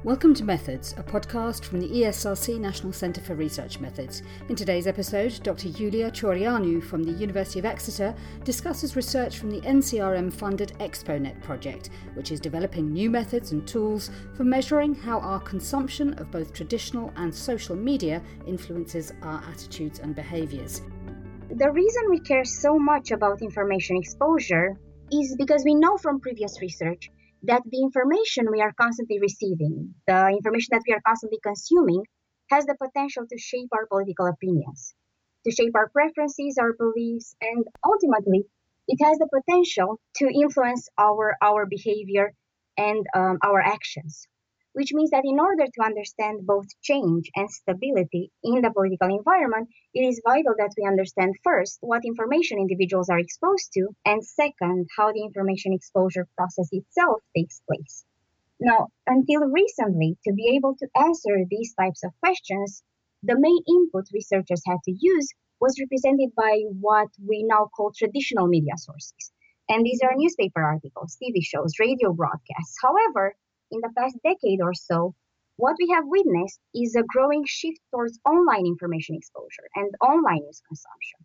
Welcome to Methods, a podcast from the ESRC National Centre for Research Methods. In today's episode, Dr. Iulia Ciorianu from the University of Exeter discusses research from the NCRM-funded ExpoNet project, which is developing new methods and tools for measuring how our consumption of both traditional and social media influences our attitudes and behaviours. The reason we care so much about information exposure is because we know from previous research that the information we are constantly receiving, the information that we are constantly consuming, has the potential to shape our political opinions, to shape our preferences, our beliefs, and ultimately, it has the potential to influence our behavior and our actions. Which means that in order to understand both change and stability in the political environment, it is vital that we understand first what information individuals are exposed to, and second, how the information exposure process itself takes place. Now, until recently, to be able to answer these types of questions, the main input researchers had to use was represented by what we now call traditional media sources. And these are newspaper articles, TV shows, radio broadcasts. However, in the past decade or so, what we have witnessed is a growing shift towards online information exposure and online news consumption.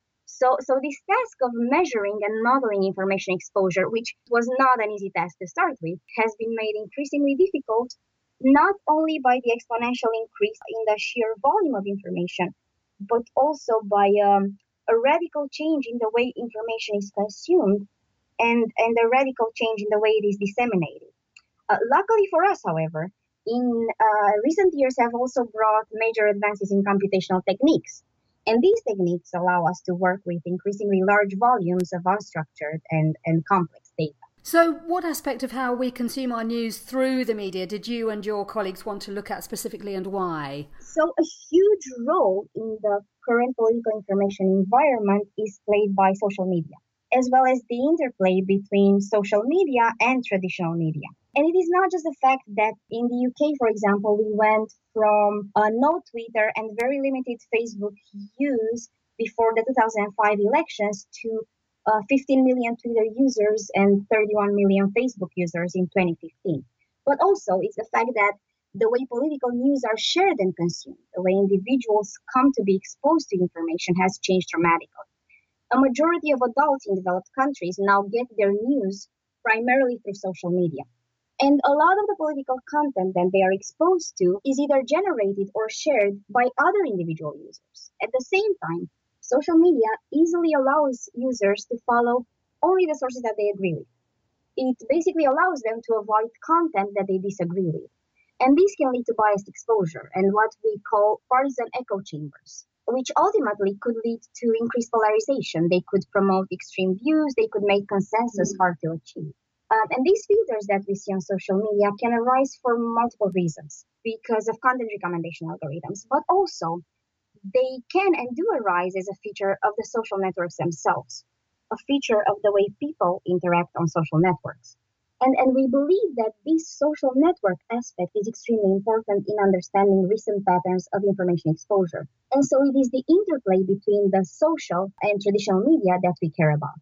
So this task of measuring and modeling information exposure, which was not an easy task to start with, has been made increasingly difficult, not only by the exponential increase in the sheer volume of information, but also by a radical change in the way information is consumed and a radical change in the way it is disseminated. Luckily for us, however, in recent years have also brought major advances in computational techniques. And these techniques allow us to work with increasingly large volumes of unstructured and complex data. So what aspect of how we consume our news through the media did you and your colleagues want to look at specifically, and why? So a huge role in the current political information environment is played by social media, as well as the interplay between social media and traditional media. And it is not just the fact that in the UK, for example, we went from no Twitter and very limited Facebook use before the 2005 elections to 15 million Twitter users and 31 million Facebook users in 2015. But also it's the fact that the way political news are shared and consumed, the way individuals come to be exposed to information has changed dramatically. A majority of adults in developed countries now get their news primarily through social media. And a lot of the political content that they are exposed to is either generated or shared by other individual users. At the same time, social media easily allows users to follow only the sources that they agree with. It basically allows them to avoid content that they disagree with. And this can lead to biased exposure and what we call partisan echo chambers, which ultimately could lead to increased polarization. They could promote extreme views, they could make consensus hard to achieve. And these filters that we see on social media can arise for multiple reasons because of content recommendation algorithms, but also they can and do arise as a feature of the social networks themselves, a feature of the way people interact on social networks. And we believe that this social network aspect is extremely important in understanding recent patterns of information exposure. And so it is the interplay between the social and traditional media that we care about.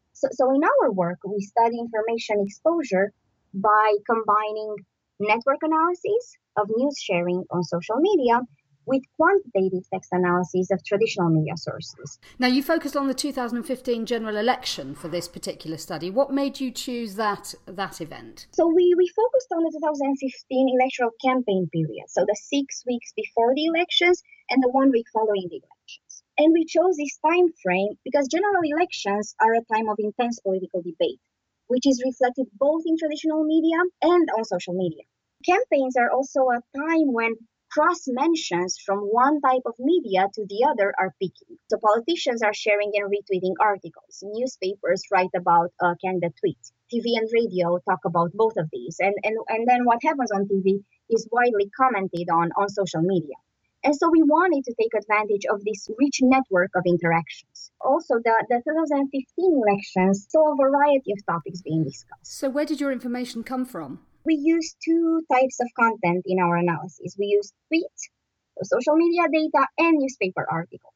So in our work, we study information exposure by combining network analysis of news sharing on social media with quantitative text analysis of traditional media sources. Now, you focused on the 2015 general election for this particular study. What made you choose that event? So we focused on the 2015 electoral campaign period, so the 6 weeks before the elections and the 1 week following the elections. And we chose this time frame because general elections are a time of intense political debate, which is reflected both in traditional media and on social media. Campaigns are also a time when cross mentions from one type of media to the other are peaking. So politicians are sharing and retweeting articles. Newspapers write about candidate tweets. TV and radio talk about both of these. And then what happens on TV is widely commented on social media. And so we wanted to take advantage of this rich network of interactions. Also, the 2015 elections saw a variety of topics being discussed. So where did your information come from? We used two types of content in our analysis. We used tweets, social media data, and newspaper articles.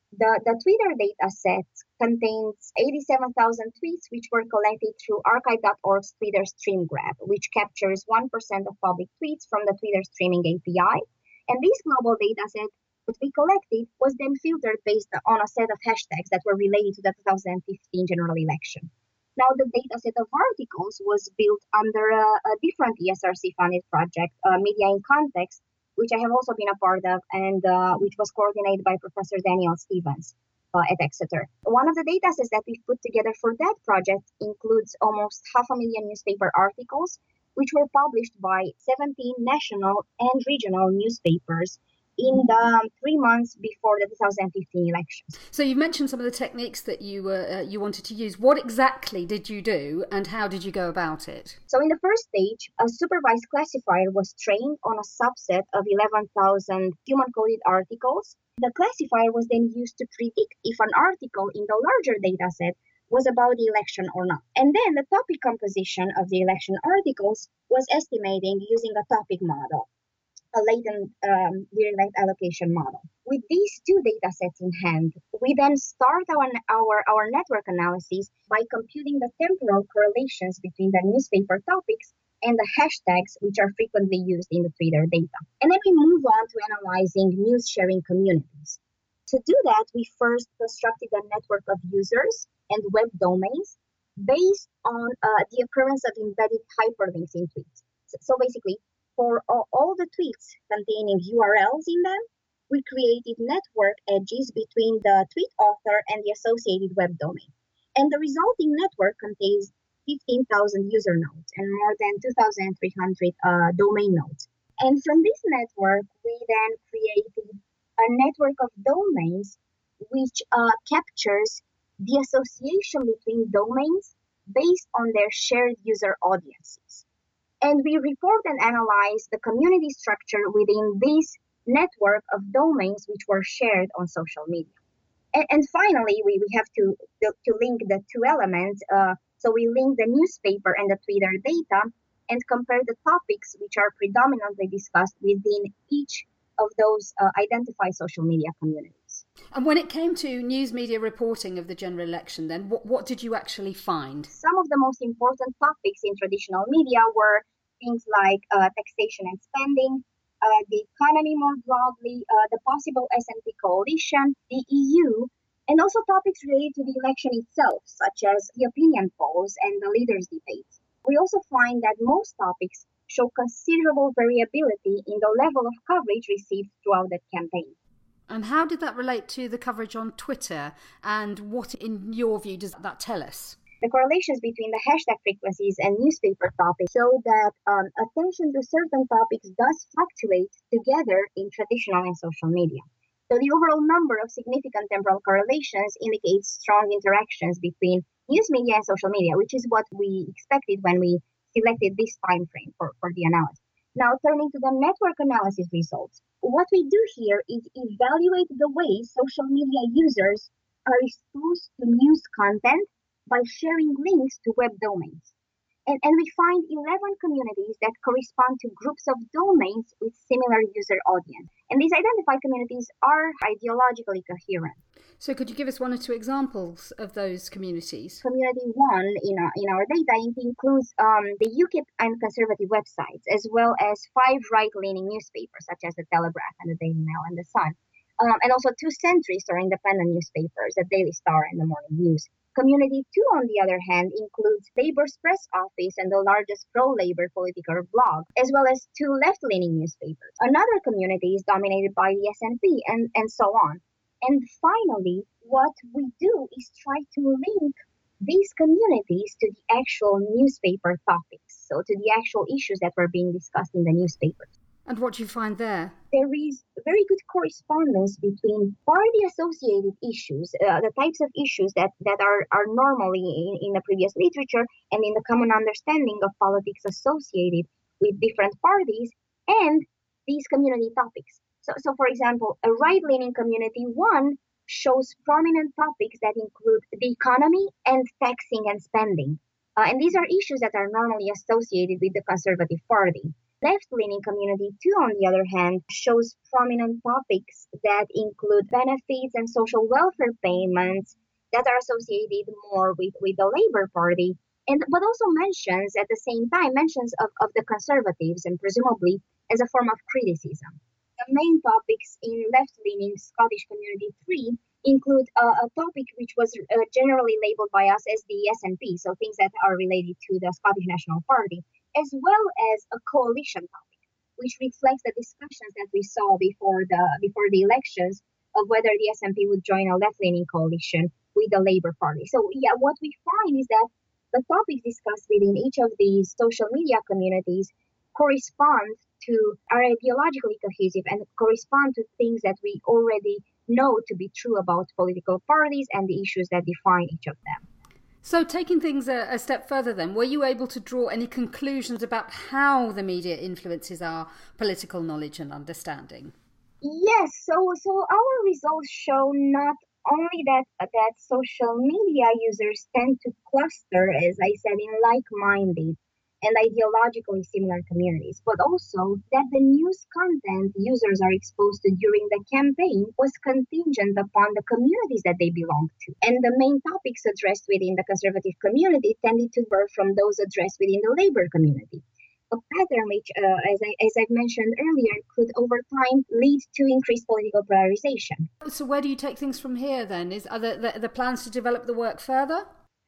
The Twitter data set contains 87,000 tweets which were collected through archive.org's Twitter Stream Graph, which captures 1% of public tweets from the Twitter streaming API. And this global data set that we collected was then filtered based on a set of hashtags that were related to the 2015 general election. Now, the data set of articles was built under a different ESRC-funded project, Media in Context, which I have also been a part of, and which was coordinated by Professor Daniel Stevens at Exeter. One of the data sets that we've put together for that project includes almost 500,000 newspaper articles, which were published by 17 national and regional newspapers in the 3 months before the 2015 elections. So you've mentioned some of the techniques that you wanted to use. What exactly did you do and how did you go about it? So in the first stage, a supervised classifier was trained on a subset of 11,000 human-coded articles. The classifier was then used to predict if an article in the larger data set was about the election or not. And then the topic composition of the election articles was estimating using a topic model, a latent direct allocation model. With these two data sets in hand, we then start our network analysis by computing the temporal correlations between the newspaper topics and the hashtags which are frequently used in the Twitter data. And then we move on to analyzing news sharing communities. To do that, we first constructed a network of users and web domains based on the occurrence of embedded hyperlinks in tweets. So basically, for all the tweets containing URLs in them, we created network edges between the tweet author and the associated web domain. And the resulting network contains 15,000 user nodes and more than 2,300 domain nodes. And from this network, we then created a network of domains which captures the association between domains based on their shared user audiences. And we report and analyze the community structure within this network of domains which were shared on social media. And finally, we have to link the two elements. So we link the newspaper and the Twitter data and compare the topics which are predominantly discussed within each of those identified social media communities. And when it came to news media reporting of the general election, then what did you actually find? Some of the most important topics in traditional media were things like taxation and spending, the economy more broadly, the possible SNP coalition, the EU, and also topics related to the election itself, such as the opinion polls and the leaders' debates. We also find that most topics show considerable variability in the level of coverage received throughout the campaign. And how did that relate to the coverage on Twitter? And what, in your view, does that tell us? The correlations between the hashtag frequencies and newspaper topics show that attention to certain topics does fluctuate together in traditional and social media. So the overall number of significant temporal correlations indicates strong interactions between news media and social media, which is what we expected when we selected this time frame for the analysis. Now, turning to the network analysis results, what we do here is evaluate the way social media users are exposed to news content by sharing links to web domains. And we find 11 communities that correspond to groups of domains with similar user audience. And these identified communities are ideologically coherent. So could you give us one or two examples of those communities? Community 1 in our data includes the UKIP and conservative websites, as well as 5 right-leaning newspapers, such as the Telegraph and the Daily Mail and the Sun. And also 2 centrist or independent newspapers, the Daily Star and the Morning News. Community 2, on the other hand, includes Labour's press office and the largest pro-Labour political blog, as well as 2 left-leaning newspapers. Another community is dominated by the SNP, and so on. And finally, what we do is try to link these communities to the actual newspaper topics, so to the actual issues that were being discussed in the newspapers. And what do you find there? There is very good correspondence between party-associated issues, the types of issues that are normally in the previous literature and in the common understanding of politics associated with different parties, and these community topics. So for example, a right-leaning community 1 shows prominent topics that include the economy and taxing and spending. And these are issues that are normally associated with the Conservative Party. Left-leaning community too, on the other hand, shows prominent topics that include benefits and social welfare payments that are associated more with the Labour Party, but also mentions at the same time of the Conservatives, and presumably as a form of criticism. The main topics in left-leaning Scottish Community 3 include a topic which was generally labelled by us as the SNP, so things that are related to the Scottish National Party, as well as a coalition topic, which reflects the discussions that we saw before the elections of whether the SNP would join a left-leaning coalition with the Labour Party. So what we find is that the topics discussed within each of these social media communities correspond to are ideologically cohesive and correspond to things that we already know to be true about political parties and the issues that define each of them. So taking things a step further then, were you able to draw any conclusions about how the media influences our political knowledge and understanding? Yes, so our results show not only that social media users tend to cluster, as I said, in like-minded and ideologically similar communities, but also that the news content users are exposed to during the campaign was contingent upon the communities that they belong to. And the main topics addressed within the Conservative community tended to differ from those addressed within the Labour community. A pattern which, as I've mentioned earlier, could over time lead to increased political polarization. So where do you take things from here then? Are the plans to develop the work further?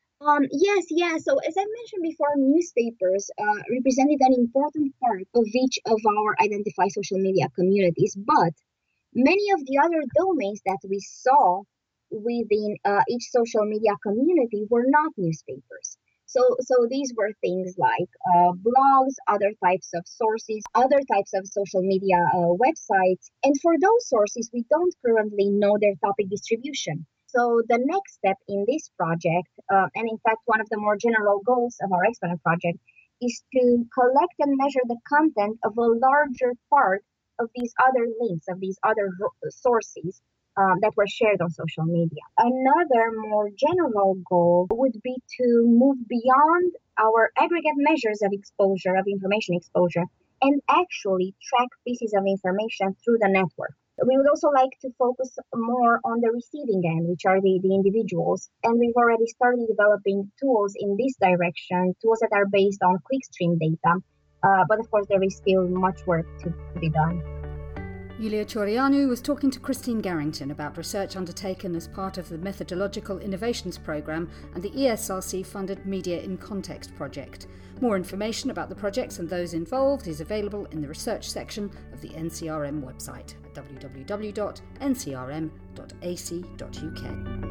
Yes. So as I mentioned before, newspapers represented an important part of each of our identified social media communities, but many of the other domains that we saw within each social media community were not newspapers. So these were things like blogs, other types of sources, other types of social media websites. And for those sources, we don't currently know their topic distribution. So the next step in this project, and in fact one of the more general goals of our Exponent project, is to collect and measure the content of a larger part of these other links, of these other sources that were shared on social media. Another more general goal would be to move beyond our aggregate measures of exposure, of information exposure, and actually track pieces of information through the network. We would also like to focus more on the receiving end, which are the individuals. And we've already started developing tools in this direction, tools that are based on clickstream data. But of course, there is still much work to be done. Iulia Cioreanu was talking to Christine Garrington about research undertaken as part of the Methodological Innovations Programme and the ESRC-funded Media in Context project. More information about the projects and those involved is available in the research section of the NCRM website at www.ncrm.ac.uk.